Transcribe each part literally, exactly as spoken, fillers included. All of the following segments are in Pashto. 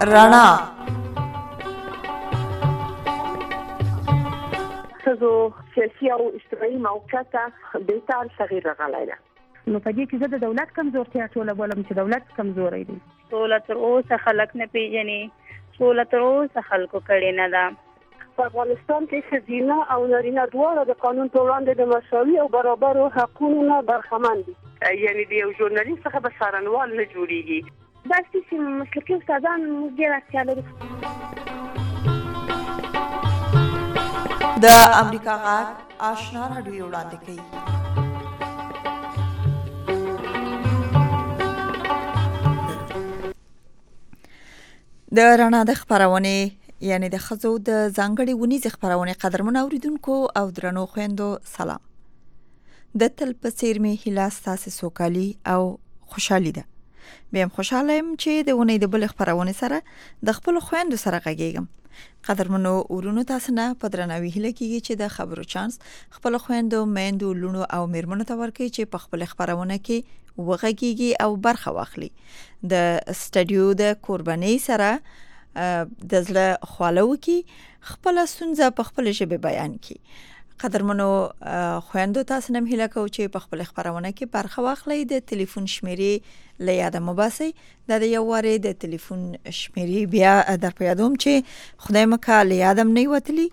رڼا ښځو سیاسي او اجتماعي موقعیت بهتر تغییر راغلی ده. نو په دې کې زه د دولت کمزورتیا ټوله بولم چې دولت کمزوری دی. سوله تر اوسه خلک نه پیژني، سوله تر اوسه خلکو کړې نه ده. په افغانستان کې ښځینه او نارینه دواړه د قانون په وړاندې د مساوي او برابرو حقونو نه برخمن دي. یعنې د یو ژورنالیست څخه به څارنوال نه جوړېږي. داسې چې مسلکي استادان موږ ډېر اړتیا لرو. د امریکا غږ آشنا راډیو وړاندې کوي. د رڼا د خپرونې یعنی د ښځو د ځانګړې ونیزې خپرونې قدرمن اوریدونکو او درنو خویندو سلام. د تل په څیر مې هیله ستاسو سوکالي او خوشحالي ده. بیا هم خوشاله یم چې د ونې د بل خپرونې سره د خپل خویندو سره غږیږم. قدرمنو ورونو تاسو نه په درناوي هیله کیږي چې د خبرو چانس خپل خویندو، میندو، لونو او میرمنو ته ورکړي چې په خپل خپرونه کې وغږیږي او برخه واخلي. د سټډیو د قرباني سره د زړه خواله وکي، خپل ستونزه په خپل ژبه بیان کړي. قدرمنو خویندو تاسو نم هیله کوم چې په خپل خبرونه کې برخه واخلئ. د ټلیفون شمیرې له یاده مو باسئ. دا د یو واره د ټلیفون شمیرې بیا در په یادوم چې خدای مکه له یادم نه وتلی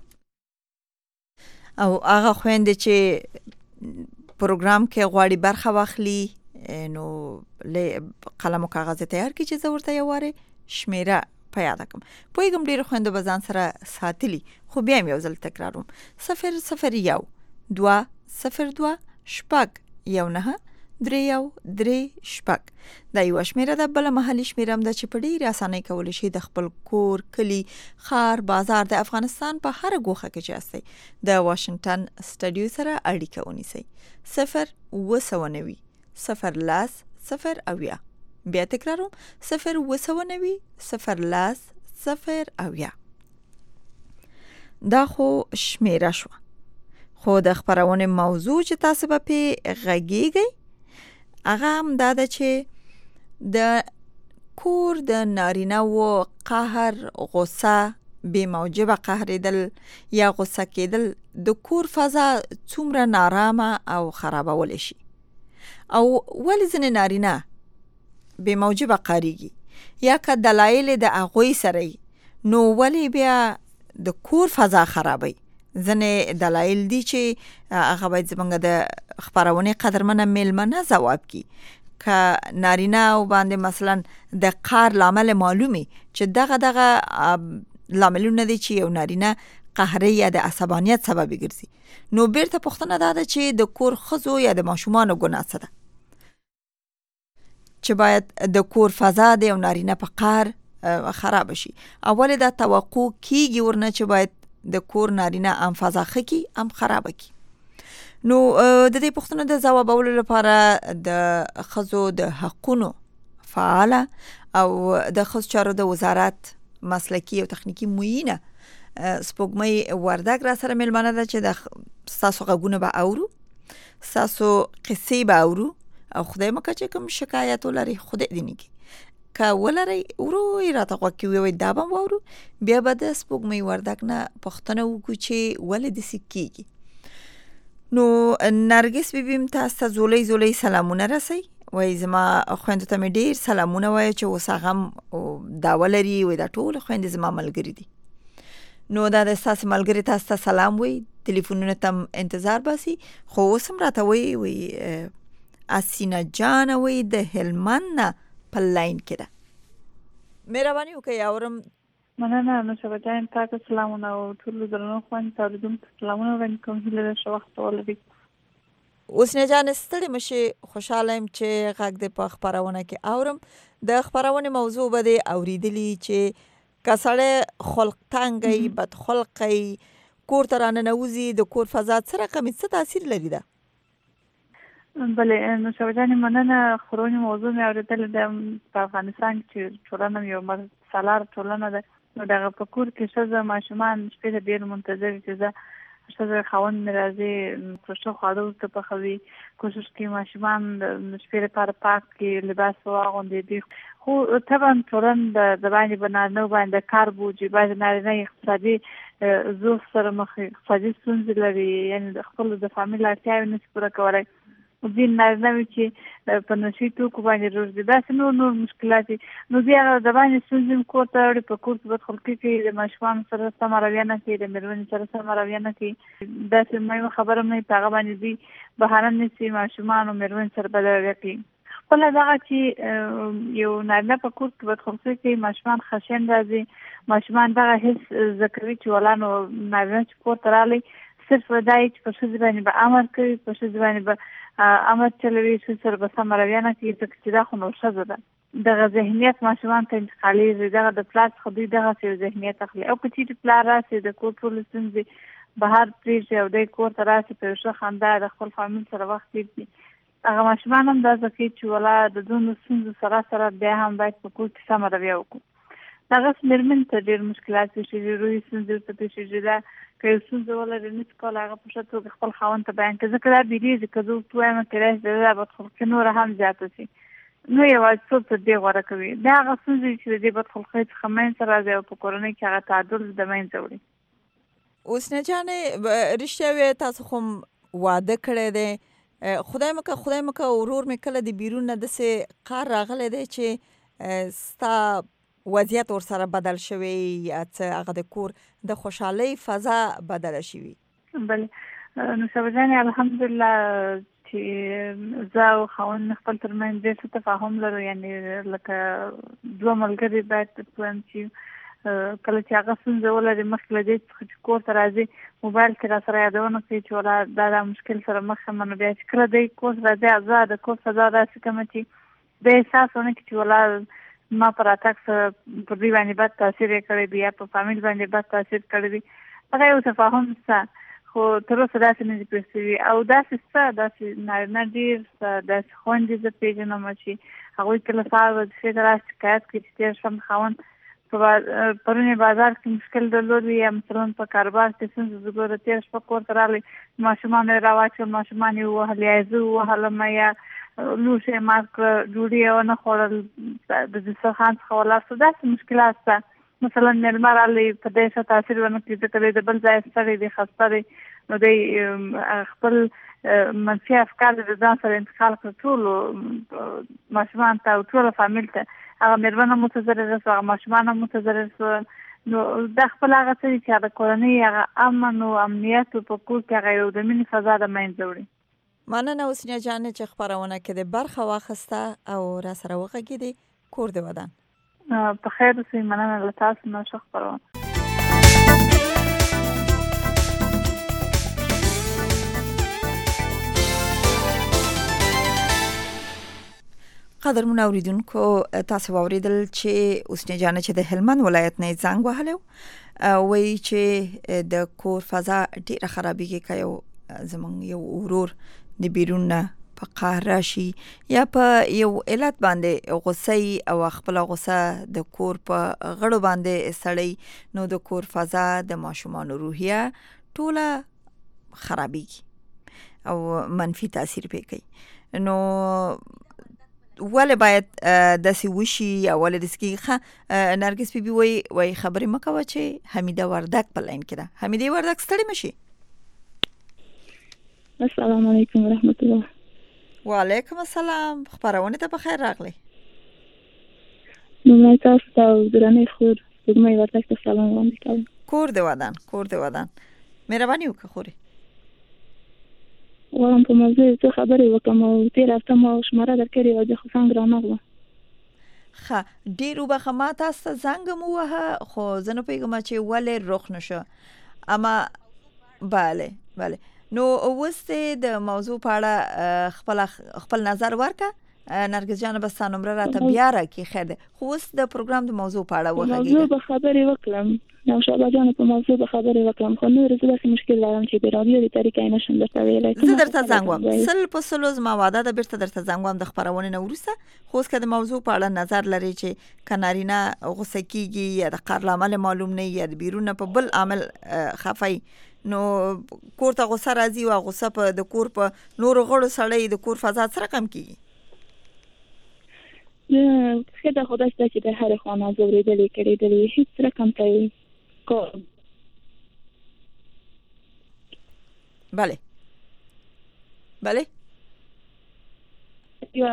او هغه خويندې چې پروګرام کې غواړي برخه واخلي نو له قلم او کاغذ تیار کړي چې زه ورته یو واره شمیره په یاد کړم. پوهیږم ډېر خويندو به ځان سره ساتلی، خو بیا یو ځل تکراروم. صفر صفر یو دوه صفر دوه شپږ یو نه درې یو درې شپږ. دا یو شمیره ده. بل محلي شمیره هم ده چې په ډېرې اسانۍ کولی شي د خپل کور، کلی، ښار، بازار د افغانستان په هر ګوښه کې چې یاستئ د واشنګټن سټډیو سره اړیکه ونیسئ. صفر اوه سوه نوي صفر لاس صفر اویا. بیا تکراروم صفر اوه سوه نوي صفر لاس صفر اویا. دا خو شمیره شو. خو د خبرونه موضوع چې تاسو به په غږیږئ هغه هم دا ده چې د کور د نارینه و قهر، غصه، بې موجبه قهرېدل یا غصه کېدل د کور فضا څومره نارامه او خرابولی شي، او ولې ځینې نارینه بې موجبه قهریږي یا که دلایل د هغوی سره نو ولې بیا د کور فضا خرابوي. ځنې دلایل دي چې هغه باید زمونږ د خپرونې قدرمنه میلمنه ځواب کړي. که نارینه او باندې مثلا د قهر لامل معلومي چې دغه دغه لاملونه دي چې یو نارینه قهري یا د عصبانیت سبب ګرځي، نو بیرته پوښتنه دا ده چې د کور ښځو یا د ماشومانو ګناه څه ده چې باید د کور فضا د یو نارینه په قهر خراب شي. اول دا توقع کیږي ورنه چې باید د کور نارینه ام فضا خکی ام خراب کی. نو د دې پوښتنو د ځوابولو لپاره د ښځو د حقونو فعاله او د ښځو چارو د وزارت مسلکی او تخنیکی معینه سپوږمۍ وردګ را سره ملمنه ده چې د تاسو غږونه به اورو، تاسو قصې به اورو او خدای مکه چې کوم شکایت ولري خدای دې نه کی که ولري ورو یې راته غوږ کې ووایي دا به واورو. بیا به د سپوږمۍ وردګ نه پوښتنه وکړو چې ولې داسې کېږي. نو نرګس بیبي م تاسو ته زولۍ زولۍ سلامونه رسوي. وایي زما خویندو ته مې ډېر سلامونه وایي چې اوس هغه هم دعوه لري. وایي دا ټول خویندې زما ملګري دي. نو دا د ستاسو ملګري تاسو ته سلام وایي، ټلیفونونه ته انتظار باسي. خو اوس هم راته وایي وایي اسینه جانه وایي د هلمند نه په لاین کې ده. مهرباني وکړئ اورم. مننه نوشابه جان، تاسو سلامونه او ټول درنو خوند اوریدونکو سلامونه وړاندې کوم. هیله ده ښه وخت ولرئ. اوس نه جان ستړي مشي، خوشاله یم چې غږ دې په خبرونه کې اورم. د خبرونه موضوع به دې اوریدلی چې کسړه خلق تنګي، بد خلقي، کور ته راننوزي، د کور فضا سره کوم څه تاثیر لري ده؟ بله نوشابه جان مننه. خبرونه موضوع مې اوریدل د افغانستان چې ټولنه یو سالار ټولنه ده، نو دغه په کور کې ښځه ماشومان شپې ته ډېر منتظر چې زه ښځه خاوند مې راځي پرشته خواړه ورته پخوي، کوشش کوي ماشومان د شپې لپاره پاک کړي، لباس واغوندي دي. خو طبعا ټولنه د باندې په نارینه‌و باندې کار بوجي، بعضې نارینه اقتصادي ضعف سره مخ اقتصادي ستونزې لري، یعنې د خپلو د فامیل اړتیاوې نشي پوره کولی. ځینې نارینه وي چې په نشي توکو باندې روږدي، داسې نور نور مشکلات دي. نو دوی هغه د باندې ستونزې هم کور ته راوړي، په کور کې بدخلقي کوي، د ماشومانو سره سمه رویه نه کوي، د مېرمنې سره سمه رویه نه کوي. داسې مهمه خبره هم نه وي په هغه باندې دوی بهانه نیسي ماشومان او مېرمنې سره بده رویه کوي. خپله دغه چې یو نارینه په کور کې بدخلقي کوي، ماشومان خشن راځي، ماشومان دغه حس زده کوي چې ولا نو نارینه چې کور ته راغلی صرف دا چې په ښځې باندې به امر کوي، په ښځې باندې به امر چلوي، ښځې سره به سمه رویه نه کوي، ځکه چې دا خو نو ښځه ده. دغه ذهنیت ماشومان ته انتقالېږي، دغه د پلار څخه دوی دغسې یو ذهنیت اخلي. او که چېرې پلار راسي د کور ټولې ستونزې بهر پرېږدي او دی کور ته راسي په یو ښه خندا د خپل فامیل سره وخت تېر کړي، هغه ماشومان هم دا زده کوي چې ولا د دومره ستونزو سره سره بیا هم باید په کور کې سمه رویه وکړو. دغسې مېرمنې ته ډېر مشکلات پېښېږي، روحي ستونزې ورته پېښېږي. دا که یو ستونزه ولري نشي کولی هغه په ښه توګه خپل خاوند ته بیان کړي، ځکه دا بېرېږي که زه ورته ووایم کېدای شي د ده دا بدخلقي نوره هم زیاته شي، نو یوازیتوب تر دې غوره کوي. دا هغه ستونزې چې د دې بدخلقۍ څخه منځته راځي او په کورنۍ کې هغه تعادل د منځه وړي. حسنه جانې رښتیا وې، تاسو خو واده کړی دی، خدای مکه خدای مکه ورور مې کله د بیرون نه داسې قار راغلی دی چې ستا وضعیت ورسره بدل شوی یا څه هغه د کور د خوشحالۍ فضا بدله شوي؟ بله نو صبا جانې الحمدلله چې زه او خاوند خپل ترمنځ ډېر ښه تفاهم لرو، یعنې لکه دوه ملګري باید ترڅیم چې کله چې هغه ستونزه ولري مخکې له دې څخه چې کور ته راځي موبایل کې را سره یادونه کوي چې ولا دا دا مشکل سره مخ یم، نو بیا چې کله دی کور ته راځي زه د کور فضا داسې کومه چې د احساس ونه کړي چې ولا ما په راتګ سره پر دوی باندې بد تاثیر یې کړی دی یا په فامیل باندې بد تاثیر کړی دی. هغه یو تفاهم شته، خو تر اوسه داسې نه دي پېښ شوي. او داسې شته داسې نارینه ډېر شته، داسې خویندې زه پېژنم چې هغوی کله سهار وظیفې ته راشي شکایت کوي چې تېر شم خاوند په پرون یې بازار کې مشکل درلود یا مثلا په کاروبار کې ستونزه زه ګوره تېره شپه کور ته راغلی ماشومانو یې راواچول، ماشومان یې ووهل یا زه ووهلم یا لوښي یې مات کړه، ډوډۍ یې ونه خوړل، د دسترخوان څخه ولاړ شو. داسې مشکلات شته. مثلا مېلمه راغلی په دې ښه تاثیر ونه کړي ځکه دی د بل ځای ستړی دی خسته دی، نو دی خپل منفي افکار د ځان سره انتقال کړه ټولو ماشومان ته او ټوله فامیل ته. هغه مېرمن هم متضرره شو، هغه ماشومان هم متضرر شول. نو دا خپل هغه څه دي چې هغه کورنۍ هغه امن او امنیت په کور کې هغه یو د مینې فضا د منځه وړي. مننه حسنه جانې چې خپرونه کې د برخه واخیسته او را سره وغږېدې. کور دې ودان. په خیر اوسئ. مننه له تاسو نه ښه خپرونه. قدرمن اوریدونکو تاسو واوریدل چې حسنه جانې چې د هلمند ولایت نه زنګ وهلو وایي چې د کور فضا ډیره خرابېږي که یو زمونږ یو ورور د بیرون نه په قهر راشي یا په یو علت باندې غصه او خپل غصه د کور په غړو باندې سړی، نو د کور فضا د ماشومانو روحیه ټوله خرابېږي او منفي تاثیر پې کوي. نو ولې باید داسې وشي یا ولې داسې کېږي؟ نرګس بي بي وایي وایي خبرې مه کوه چې حمیده وردک په لاین کې ده. حمیده وردک ستړې مه شي. السلام علیکم ورحمت الله. وعلیکم السلام. خپرونې ته په خیر راغلی. لومړی تاسو ته او درنې خور سپوږمۍ وردک ته سلام وړاندې کوم. کور دې ودان، کور دې ودان. مهرباني وکړه خورې. غواړم په موضوع څه خبرې وکړم او تېره هفته ما شماره درکړې وه، زه خو څنګه رانغلم. ښه ډېر وبخښه، ما تاسو ته زنګ هم ووهه خو زه نه پوهېږم چې ولې رخ نه شو. اما بله بله، نو اوس دې د موضوع په اړه خپل خپل نظر ورکړه. نرګس جانه به ستا نمره راته بیا راکړي، خیر دی. خو اوس د پروګرام د موضوع په اړه وغږېږه. موضوع به خبرې وکړم، نو شابه جانه په موضوع به خبرې وکړم، خو نور زه داسې مشکل لرم چې د راډیو د طریقې نشم درته ویلی. زه درته زنګ وم، سل په سلو زما واده ده بېرته درته زنګ وم د خپرونې نه وروسته. خو اوس که د موضوع په اړه نظر لري چې که نارینه غوسه کېږي یا د قهر له امله معلوم نه یا د بیرون نه په بل عامل خفه نو کور ته غوسه راځي او غوسه په د کور په نورو غړو سړی د کور فضا سره کم کیږي. خدا خدا است چې در هر خانه زوریدلې کړېدلې هیڅ رقم ته کار. بله بله یا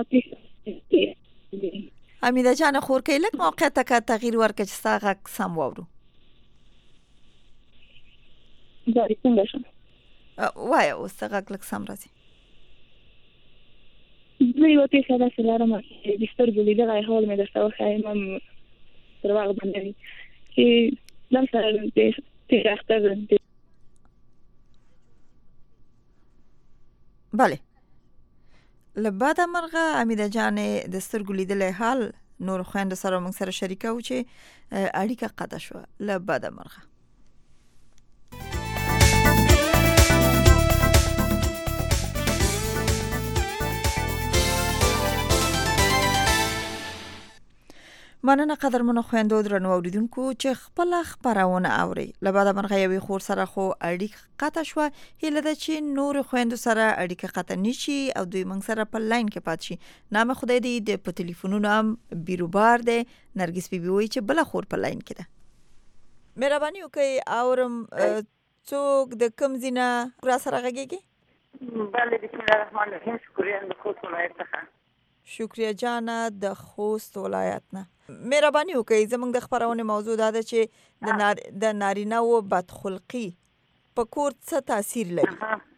حمیده جان خور کې لږ موقع ته که تغییر ورکړه چې ستا غږ سم واورو. دا څنګه شم وایه اوس ته غږ لږ سم راځي. زه یوه پېښه داسې لرم چې د سترګو لیدلی حال مې درته وښایم هم تر وخت باندې وي چې دلته د تېر اختر. بله له بده مرغه حمیده جانې د سترګو لیدلی حال نور خویندو سره موږ سره شریکوو چې اړیکه قطع شوه له بده مرغه. مننه قدرمنو خویندو درنو اوریدونکو چې خپل خبرونه اوري. له بده مرغه یوې خور سره خو اړیکه قطع شوه. هیله ده چې نور خویندو سره اړیکه قطع نشي او دوی موږ سره په لاین کې پات شي. نام خدای دې د په ټلیفونونو هم بیروبار دی. نرګس بیبي وایي چې بله خور په لاین کې ده. مهرباني وکړئ اورم څوک د کوم ځای نه را سره غږیږي؟ بله بسم الله الرحمن الرحیم. شکریه د خوست ولایت څخه. شکریه جانه د خوست ولایت نه. مهرباني وکړئ زموږ د خبرونې موضوع دا ده چې د نار د نارینه و بدخلقي په کور څه تاثیر لري؟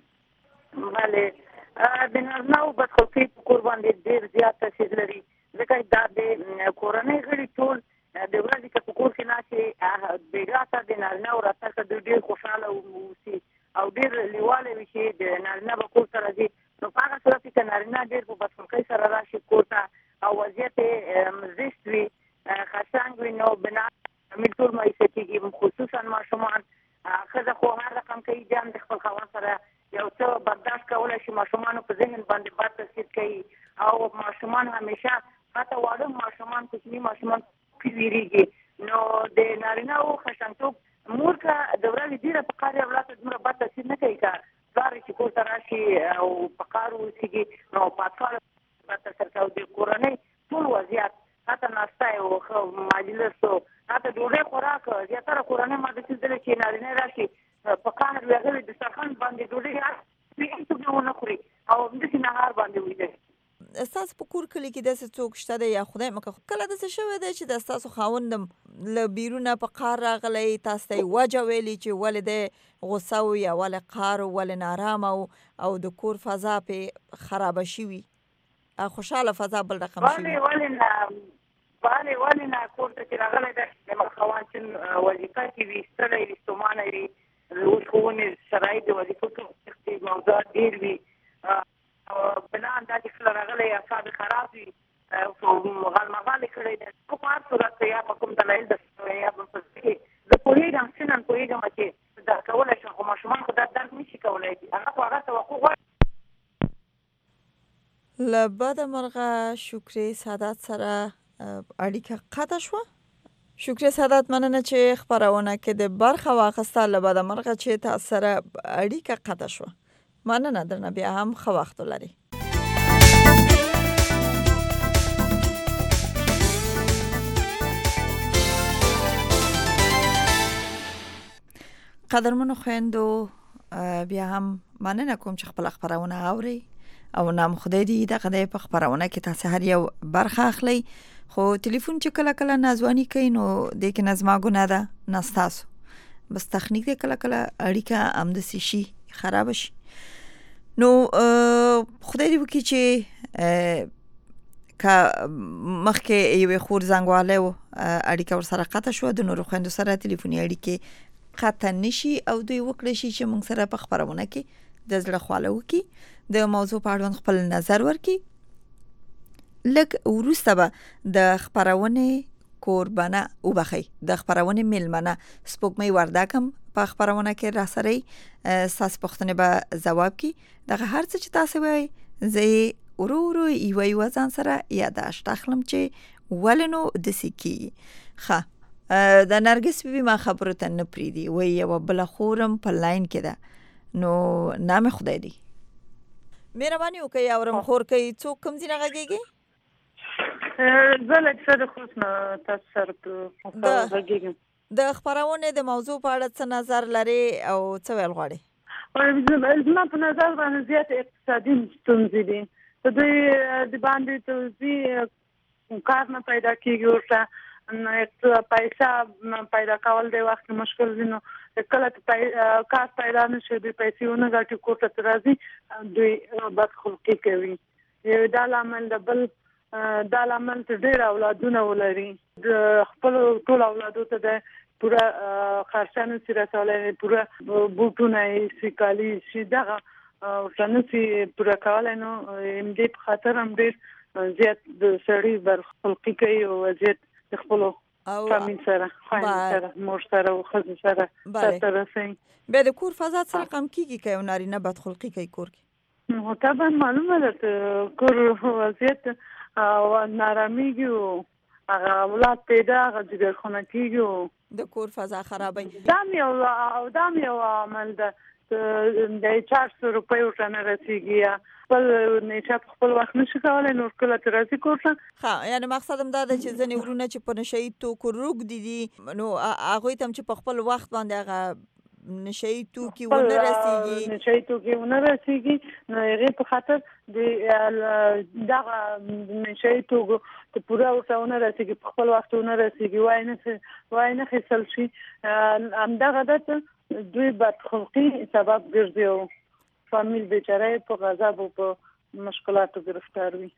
بله د نارینه و بدخلقي په کور باندې ډېر زیات تاثیر لري ځکه دا د کورنۍ غړي ټول د ورځې که په کور کې ناستې بېګا ته د نارینه و راتګ ته دوی ډېر خوشحاله واوسي او ډېر لیواله وي چې د نارینه به کور ته راځي. نو په هغه صورت کې که نارینه ډېر په بدخلقۍ سره راشي کور ته او وضعیت یې زشت وي خشنګ وي نو بنا عامل ټول مایوسه کېږي خصوصا ماشومان. ښځه خو هر رقم کوي جان د خپل خاوند سره یو څه برداشت کولی شي ماشومانو په ذهن باندې بد تاثیر کوي او ماشومان همیشه حتی واړه ماشومان کوچني ماشومان ویریږي. نو د نارینه و خشنګتوب مور که د ورځې ډېره په کار یې اولاد ته دومره بد تاثیر نه کوي که پلار یې چې کور ته راشي او په کار واوسېږي نو پاتواله بد تاثیر کوي. د کورنۍ ټول وضعیت حتی ناسته او مجلس او حتی ډوډۍ خوراک زیاتره کورنۍ ما داسې لیدلې چې نارینه راشي په قهر وي هغه دسترخوان باندې ډوډۍ هېڅوک نه خوري او همداسې نهار باندې ویده. ستاسو په کور کلي کې داسې څوک شته دی یا خدای مکړه کله داسې شوی دی چې د ستاسو خاوند له بیرونه په قهر راغلی تاسو ته یې وجه ویلي چې ولې دی غوسه و یا ولې قهر و ولې نارامه و او د کور فضا پې خرابه شوي خوشحاله فضا بل رقم شوي؟ ولې ولې نه بله ولې نه کور ته چې راغلی دی زموږ خاوند چې وظیفه کې وي ستړی وي ستومانه وي اوس ښوونې شرایط د وظیفو کې موضوعات ډېر وي بنا دا چې کله راغلی اعصاب خراب وي غالمغال یې کړی دی خو په هر صورت یا په کوم دلایل د یا په زه پوهېږم سنن پوهېږم چې درک کولی شم خو ماشومان خو دا درک نشي کولی هغه خو هغه توقع غواړي. له بده مرغه شکرې سعادت سره اړیکه قطع شوه. شکرې سعادت مننه چې خبرونه کې د برخه واخیسته. له بده مرغه چې تاسو سره اړیکه قطع شوه. مننه درنه بیا هم ښه وخت ولرئ. قدرمنو خویندو بیا هم مننه کوم چې خپل خبرونه اورئ او نام خدای دې دغه د په خبرونه کې تاسو هر یو برخه اخلي خو ټلیفون چې کله کله نازوانی کوي نو د کې نظم غونه ده نستاسو بس تخنیک دې کله کله اړیکه امدسي شي خراب شي. نو خدای دې وکړي چې که مخکې یوې خور زنګواله و اړیکه ورسره قطع شوه د نورو خویندو سره ټلیفوني اړیکې قطع نشي او دوی وکړی شي چې موږ سره په خبرونه کې د زړه خواله وکړي د موضوع په اړوند خپل نظر ورکړي. لږ وروسته به د خبرونې کوربانه وبخي د خبرونې میلمنه سپوږمۍ وردګ هم په خبرونه کې را سره ساس پښتنه به جواب کی دغه هر څه چې تاسو وایي زه ورو ورو یو یو ځان سره یاداشت اخلم چې ولنو د سکی ښه د نرګس بیبي ما خبرو ته نه پریدي وایي یوه بله خورم په لاین کې ده نو نام خدای دی. مهرباني وکړئ اورم خور کوي څوک کوم ځای نه غږېږي؟ زه له اکثر خوست نه تاسو سره په غږېږم. د خپرونې د موضوع په اړه څه نظر لري او څه ویل غواړئ؟ زما په نظر باندې زیات اقتصادي ستونزې دي. په دوی د باندې توزیع کار نه پیدا کېږي ورته پیسه پیدا کول د وخت مشکل دي. نو کله کار پیدا نه شي دوی پیسې ونه ګټي کور ته راځي دوی بدخلقي کوي. دا لامل د بل دا لامل ته ډېر اولادونه ولري د خپل ټول اولادو ته د پورا خرچانه سي رسولای پورا بوټونه سي کالي سي دغه ورته سي پورا کولای نو ام دې په خاطر هم ډېر زیات د سړي برخلقي کوي او زیات د خپل فامیل سره خاين سره مور سره او خزه سره سره سي به د کور فضا سره کم کیږي کوي نارینه بدخلقي کوي کور کې. نو طبعا معلومه ده کور وضعیت او نارامیږي هغه اولاد پیدا هغه جګر خونه کېږي د کور فضا خرابوي. دا مې او دا مې یو عمل ده د چار سوه روپۍ ورته نه رسېږي خپل نیټه خپل وخت نشي کولی نور کله ته راځي کور ته. ښه یعنې مقصد هم دا ده چې ځینې ورونه چې په نشه یي توکو روږدي دي نو هغوی ته هم چې په خپل وخت باندې هغه نشه یي توکي ونه رسېږي نشه یي توکي ونه رسېږي نو هغې په خاطر د دغه نشه یي توکو ته پوره ورته ونه رسېږي په خپل وخت ونه رسېږي وای نه وای نه خیستل شي همدغه ده چې دوی بدخلقي سبب ګرځي او فامیل بیچاره په غضب او په مشکلاتو گرفتار وي.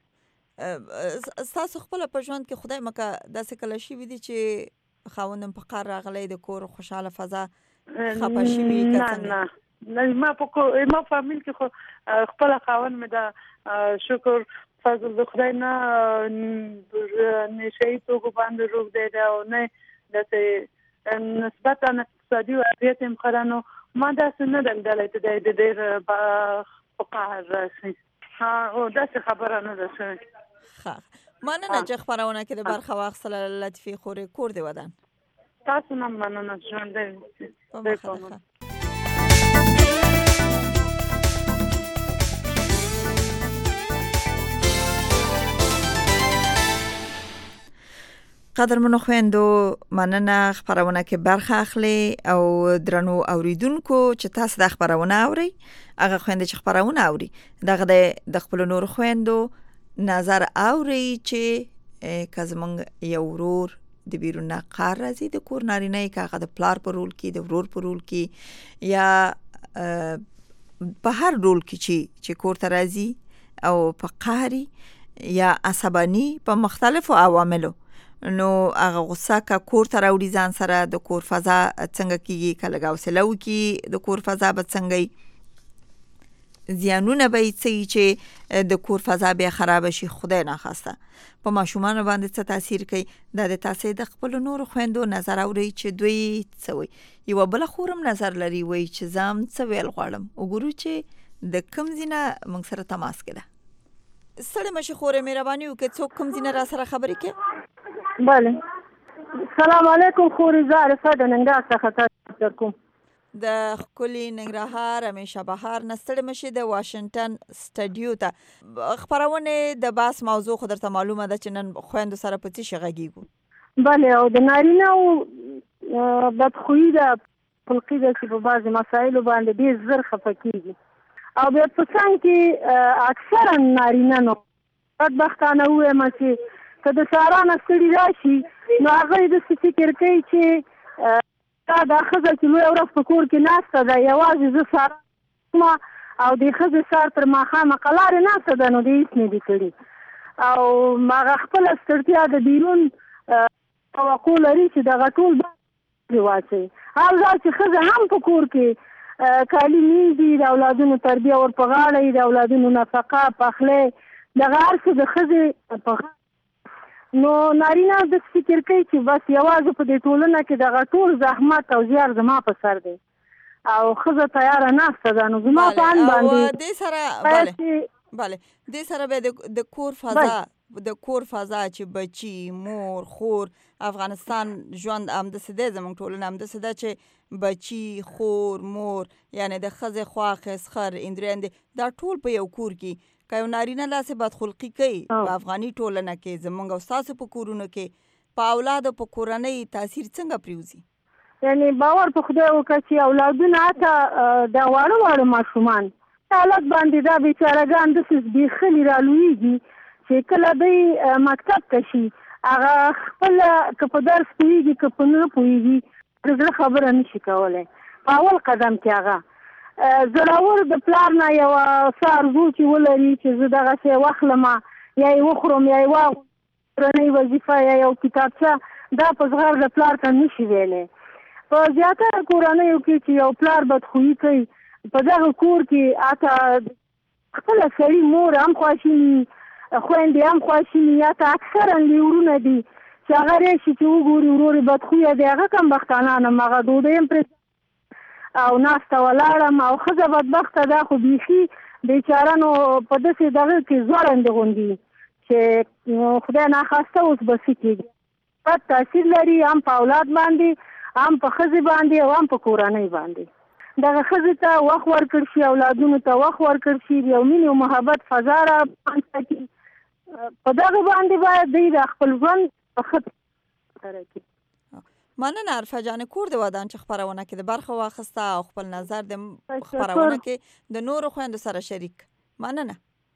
ستاسو خپله په ژوند کې خدای مکه داسې کله شوي دي چې خاوندم په قار راغلی د کور خوشحاله فضا خپه شوي؟ نه نه ما په ما فامیل کې خو خپله خاوند مې دا شکر فضل د خدای نه نشه یي توکو باندې روږدی دی او نه داسې نسبتا اقتصادي وضعیت هم ښه ده نو ما داسې نه ده لیدلی چې دی د ډېر په قهر راشي او داسې خبره نه ده شوې. ښه مننه چې خپرونه کې د برخه واخیستله لطیفې خورې کور دې ودان. تاسو هم مننه ژوندی اوسئ. قدرمنو خویندو مننه خپرونه کې برخه اخلي او درنو اوریدونکو چې تاسو د خپرونه اوري هغه خويندې چې خپرونه اوري دغه د خپل نور خويندو نظر اوري چې کزمنګ یو ورور د بیرون قار راځي د کور نارینه کاغه د پلار په رول کې د ورور په رول کې یا په هر رول کې چې چې کور ته راځي او په قهري یا عصبانی په مختلفو عواملو نو هغه غوسه کا کور ته راوړي ځان سره د کور فضا څنګه کیږي کله حوصله وکي د کور فضا به څنګه زیانونه به چې د کور فضا به خراب شي خدای نه خواسته په ماشومان باندې څه تاثیر کوي د تاسو د خپل نور خويندو نظر اوري چې دوی څه وي یو بل خورم نظر لري وي چې زم څه ویل غواړم وګورو چې د کوم زینه موږ سره تماس کړه سره مشه خورې مهرباني وکړه څوک کوم زینه را سره خبرې کوي. بله السلام علیکم خوري زاره صد ننګرهار څخه تاسو کوم د خولي ننګرهار همیشه بهار نستړی مشي د واشنگټن سټډیو ته خبرونه د باس موضوع خو درته معلومه ده چې نن خويندو سره په څه شغږیږو. بله او د نارینه او بدخویي د خلقي د په بعض مسایلو باندې ډېر زر خفه کیږي او بیا په څنګه کې اکثرا نارینه نو بدبختانه وایم چې که د سارا نستړي راشي نو هغه د فکر کوي چې دا د ښځه چې لویه ورځ په کور کې ناسته ده یوازې زه سارا او د ښځې سار تر ماښامه قلارې ناسته ده نو د هېڅ نه دي کړي او هغه خپله ستړتیا د بیرون توقع لري چې دغه ټول واچوي. هر ځای چې ښځه هم په کور کې کالي مینځي د اولادونو تربیه ور په غاړه وي د اولادونو نفقه پخلی دغه هر څه د ښځې په نو نارینه د فکر کوي چې بس یوازې په دې ټولنه کې دغه ټول زحمت او زیار زما په سر دی او ښځه تیاره ناسته ده نو زما په ان باندې دې سره بله دې سره به د کور فضا د کور فضا چې بچي مور خور افغانستان ژوند همداسې دی زموږ ټولنه همداسې ده چې بچي خور مور یعنی د ښځې خواښې سخر اندرېندې دا ټول په یو کور کې که یو نارینه داسې بدخلقي کوي په افغاني ټولنه کې زموږ او ستاسو په کورونو کې په اولادو په کورنۍ تاثیر څنګه پرېوځي؟ یعنی باور په خدای وکړه چې اولادونه حتی د واړه واړه ماشومان حالت باندې دا بیچارهګان داسې زبېښلي رالویږي چې کله دوی مکتب ته شي هغه خپله که په درس پوهېږي که په نه پوهېږي د زړه خبره نه شي کولی په اول قدم کې هغه زړور د پلار نه یوه څه ارزو چې ولري چې زه دغسې واخلمه یا یې وخورم یا یې واغوم کورنۍ وظیفه یا یو کتابچه دا په زغر د پلار ته نه شي ویلی په زیاتره کورنیو کې چې یو پلار بدخویي کوي په دغه کور کې حتی خپله سړي مور هم خواشیني خویندې هم خواشیني یا ته اکثرا لیورونه دي چې هغه راشي چې وګوري ورور یې بدخویه دی هغه کم بختانان هم هغه ډوډۍ هم پرې او ناسته ولاړم او ښځه بدبخته ده خو بیخي بیچاره نو په داسې دغه کې ځوړندې غوندي چې خدای ناخواسته اوس به څه کېږي بد تاثیر لري هم په اولاد باندې هم په ښځې باندې او هم په کورنۍ باندې دغه ښځې ته وخت ورکړ شي اولادونو ته وخت ورکړ شي یو مینې او محبت فضا را منځته کړي په دغه باندې باید دوی د خپل ژوند په ښه سره کړي. مننه عرفه جان کور د ودان چې خپرونه کې د برخه واخیسته او خپل نظر د خپرونه کې د نورو خویندو سره شریک. مننه.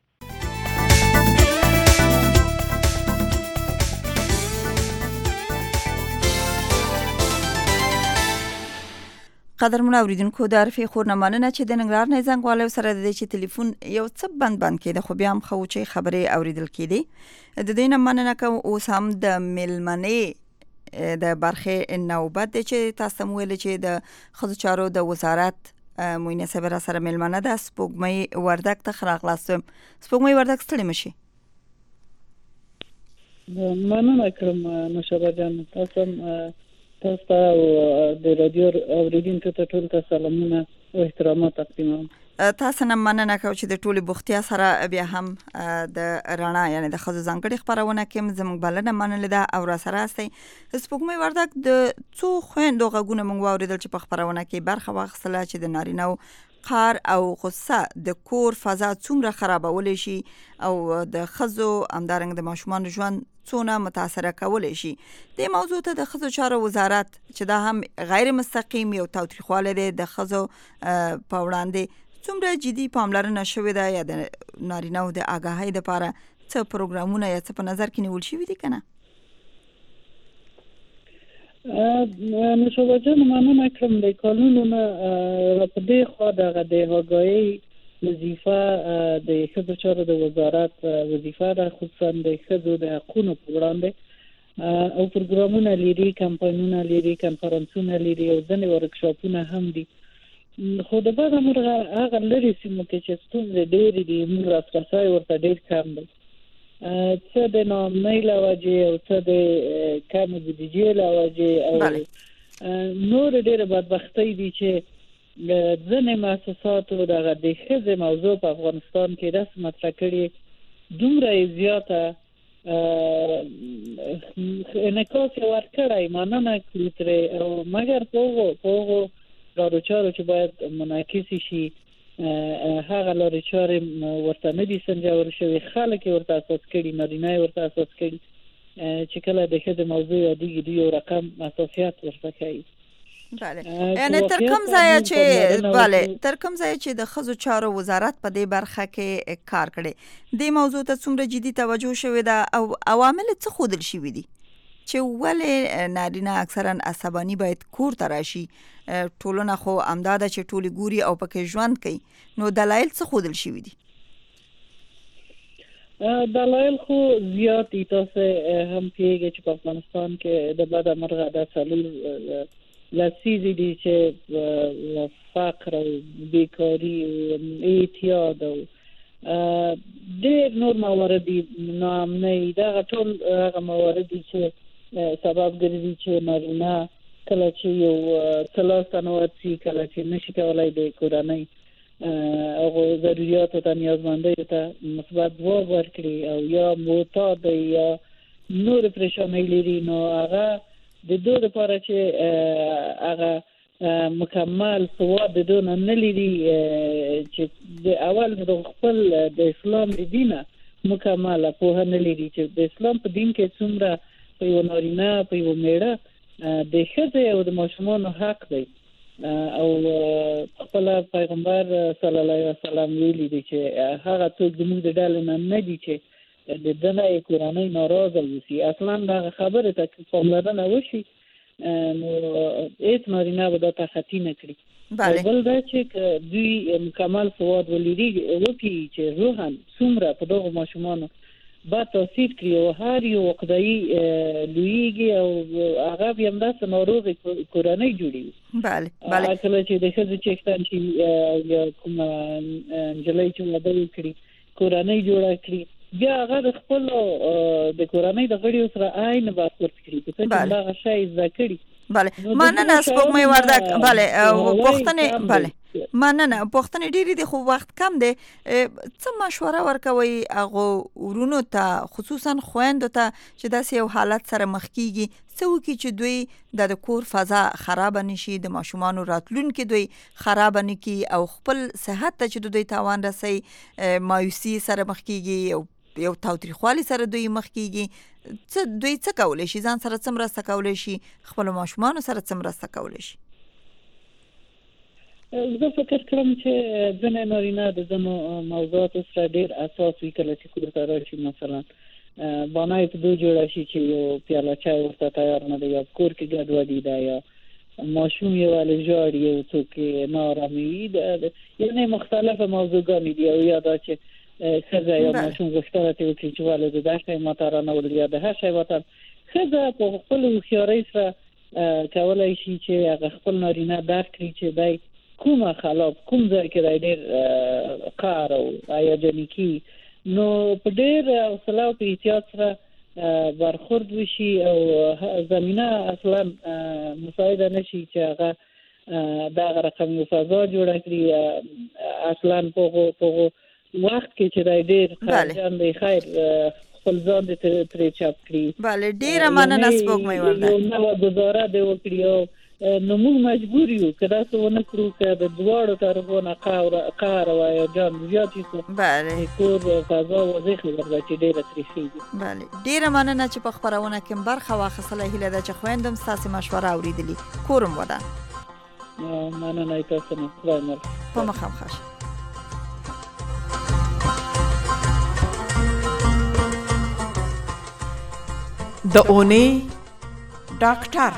قدرمن اوریدونکو د عرفې خور نه مننه چې د ننګرهار نه زنګ والو سره د دې چې ټلیفون یو څه بند بند کېده خو بیا هم خو چې خبرې اوریدل کېدې د دې نه مننه کوم اوس هم د ملمنې د برخې نوبت دی چې تاسو مو ویل چې د ښځو چارو د وزارت موینه صبر سره ملمنه ده سپوږمۍ وردک ته راغلاستم. سپوږمۍ وردک ستړي مشي. مننه کوم مشابه جان تاسو تاسو ته د رادیو اوریدونکو ته ټول ته سلامونه او احترامات تقدیموم. تاسو نه مننه کوم چې د ټولي بوختیا سره بیا هم د رڼا یعنی د ښځو ځانګړي خبرونه کې زموږ بلنه منل ده او را سره استي. سپوږمۍ وردک د څو خويندو غږونه موږ واوریدل چې په خبرونه کې برخه واخیستله چې د نارینه قهر او غصه د کور فضا څومره خرابولی شي او د ښځو همدارنګه د ماشومان ژوند څونه متاثره کولی شي. د موضوع ته د ښځو چارو وزارت چې دا هم غیر مستقیم یو تاوتریخوالی دی د ښځو په وړاندې څومره جدي پاملرنه شوې ده یا د نارینه‌و د آګاهۍ دپاره څه پروګرامونه یا څه په نظر کې نیول شوي دي که نه؟ نشوه جان مننه کوم د قانونونه را په دې خوا دغه د آګاهۍ وظیفه د ښځو چارو د وزارت وظیفه ده خصوصا د ښځو د حقونو په وړاندې او پروګرامونه لري کمپاینونه لري کنفرانسونه لري او ځینې ورکشاپونه هم دي خو د بعض مرغه هغه لري سیمو کې چې ستونزې ډېرې دي موږ لاسرسی ورته ډېر کم دی څه د ناامنۍ له وجې او څه د کمې بودیجې له وجې او نور ډېرې بدبختۍ دي چې ځینې مؤسساتو دغه د ښځې موضوع په افغانستان کې داسې مطرح کړې دومره یې زیاته انعکاس یې ورکړی مننه کړو ترې او مګر په هغو په هغو لارو چارو چې باید منعکسې شي هغه لارې چارې ورته نه دي سنجول شوي خلک یې ورته اساس کړي نارینه یې ورته اساس کړي چې کله د ښځې موضوع یادېږي دوی یو رقم اساسیات ورته کوي. بله یعنی تر کوم ځایه چې بله تر کوم ځایه چې د ښځو چارو وزارت په دې برخه کې کار کړی دې موضوع ته څومره جدي توجه شوې ده او عوامل څه ښودل شوي دي چې ولې نارینه اکثرا عصباني باید کور ته راشي ټولنه خو همدا ده چې ټولې ګوري او پکې ژوند کوي نو دلایل څه ښودل شوي دي؟ دلایل خو زیات دي تاسو هم پوهېږئ چې په افغانستان کې د بده مرغه دا څلور لسیزې دي چې فقر او بیکاري او اعتیاد او ډېر نور موارد دي ناامنۍ دغه ټول هغه موارد دي چې سبب ګرځي چې نارینه کله چې یو څه لاسته نه ورځي کله چې نشي کولی د کورنۍ هغه ضرورت ته نیازمندۍ ته مثبت ځواب ورکړي او یا معتاد یا نور پریشانۍ لري نو هغه د دوه لپاره چې هغه مکمل سواد د دون نه لري چې د اول د خپل د اسلام دینه مکمل په نه لري چې د اسلام په دین کې څومره په یو نارینه په یو میړه د ښځې او د ماشومانو حق دی او خپل پیغمبر صلی الله علیه وسلم ویلي دی چې هغه څوک د موږ د ډلې نه نه دي چې د دنه کورنۍ ناراضه وسی اصلا دا خبره ته پاملرنه وشي نو هیڅ نارینه به دا تخطی نه کړي بله بل دا چې دوی مکمل سواد ولري وکړي چې روحان څومره په دغه ماشومانو با تاثیر کړی او هر یو وقدایي لویږي او هغه بیا همداسې ناروغي کورنۍ جوړوي بله بله کله چې د ښځې چېښتن چې یا کومه نجلۍ چې واده وکړي کورنۍ جوړه کړي بیا هغه د خپل د کورنۍ د غړیو سره عین برخورد کړي په څه چې هغه شی زده کړي بله مننه سپوږمۍ وردک بله پوښتنې بله مننه پوښتنې ډېرې دي خو وخت کم دی څه مشوره ورکوئ هغو ورونو ته خصوصا خویندو ته چې داسې یو حالت سره مخ کیږي څه وکړي چې دوی د کور فضا خراب نشي د ماشومانو راتلونکي دوی خراب نه کړي او خپل صحت ته چې دوی تاوان رسي مایوسي سره مخ کیږي او یو تاوتریخوالي سره دوی مخ کیږي څه دوی څه کولی شي ځان سره څه مرسته کولی شي خپل ماشومانو سره څه مرسته کولی شي زه فکر کوم چې ځینې نارینه د ځینو موضوعاتو سره ډېر حساس وي کله چې کور ته راشي مثلا بانای په دوی جوړه شي چې یو پیاله چای ورته تیار نه دی یا کور کې ګډوډي ده یا ماشوم یې ولې ژاړي یو څوک ناارامي یعنې مختلفه موضوعګانې دي او یا دا چې ښځه یا ماشوم غوښتنه کوي چې ولې د شی ماته رانه یا د هر شی ماته ښځه په خپل هوښیارۍ سره کولی شي چې هغه خپل نارینه درک کړي چې دی کومه خلاف کوم ځای کې دی ډېر قهر او هیجاني کي نو په ډېر حوصله او په احتیاط سره برخورد وشي او زمینه اصلا مساعده نشي چې هغه دغه رقم یو فضا جوړه کړي اصلا په وخت کې چې دا ډېر خارجان دی خیر خپل ځان دې ترې چاپ کړي بله ډېره مننه سپوږمۍ وردک نوه ګزاره دې وکړي او نو موږ مجبور یو که داسې ونه کړو که د دواړو طرفو نه قهر او هیجان زیات شي بله کور فضا واضح ورده چې ډېره تریخېږي بله ډېره مننه چې په خپرونه کې برخه واخیستله هیله ده چې خویندم ستاسې مشوره اورېدلي کورم ودان مننه تاسو نه خدای مرسته په مخه ښه شه د اونۍ ډاکټر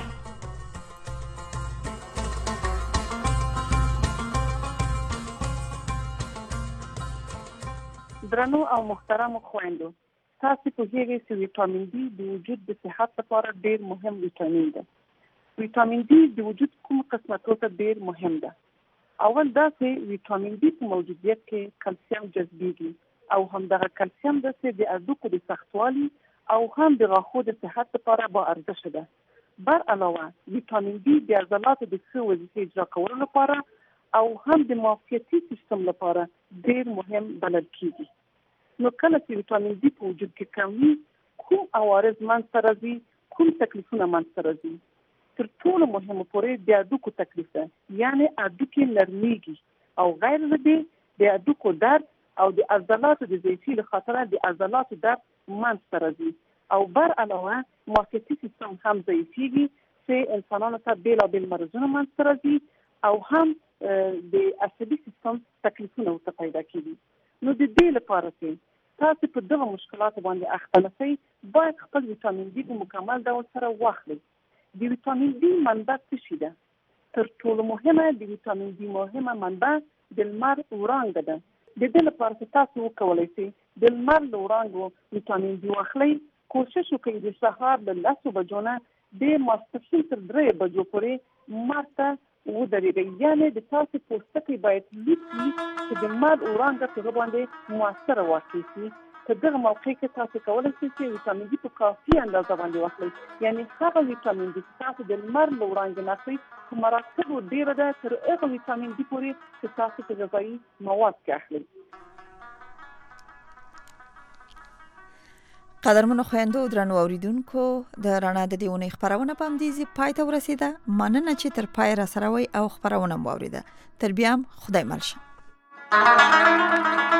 درنو او محترمو خویندو تاسو پوهیږئ چې ویټامین ډي د وجود د صحت لپاره ډیر مهم ویټامین دی. ویټامین ډي د وجود کوم قسمتو ته ډیر مهم ده. اول دا چې ویټامین ډي په موجودیت کې کلسیم جذبېږي او همدغه کلسیم د سې د هډوکو د سختوالي او هم د غاښو د صحت لپاره با ارزښت ده. بر علاوه ویټامین ډي د عضلاتو د ښه وظیفې اجرا کولو لپاره او هم د معافیتي سیستم لپاره ډیر مهم بلل کیږي. نو کله چې ویټامین ډي په وجود کې کم وي کوم عوارض منځته راځي، کوم تکلیفونه منځته راځي. تر ټولو مهمه پورې د هډوکو تکلیف ده، یعنی هډوکي نرمیږي او غیر له دې د هډوکو درد او د عضلاتو د ضعفي له خاطره د عضلاتو درد منځته راځي او بر علاوه معافیتي سیستم هم ضعیفېږي چې انسانانو ته بېلابېل مرضونه منځته راځي او هم د عصبي سیستم تکلیفونه ورته پیدا کېږي. نو د دې لپاره چې تاسو په دغه مشکلاتو باندې اخته نه شئ، باید خپل ویټامین ډي په مکمل ډول سره واخلئ. د ویټامین ډي منبع څه شي ده؟ تر ټولو مهمه د ویټامین ډي مهمه منبع د لمر وړانګه ده. د دې لپاره چې تاسو وکولای شئ د لمر له وړانګو ویټامین ډي واخلئ. کوشش وکړئ د سهار له لسو بجو نه د ماسپښین تر درې بجو پورې لمر ته ودرېږئ، یعنې د تاسو پوستکی باید لیک وي چې د لمر وړانګه په هغه باندې مؤثره واقع شي. په دغه موقع کې تاسو کولی شئ چې ویټامین ډي په کافي اندازه باندې واخلئ. یعنی هغه ویټامین ډي چې تاسو د لمر له وړانګې نه اخلئ په مراتبو ډېره ده تر هغه ویټامین ډي پورې چې تاسو په غذایي مواد کې اخلئ. قدرمنو خویندو درنو اوریدونکو د رڼا د دې اونۍ خپرونه په همدې ځای پای ته ورسېده. مننه چې تر پای را سره وئ او خپرونه مو واورېده. تر بیا هم خدای مل شه.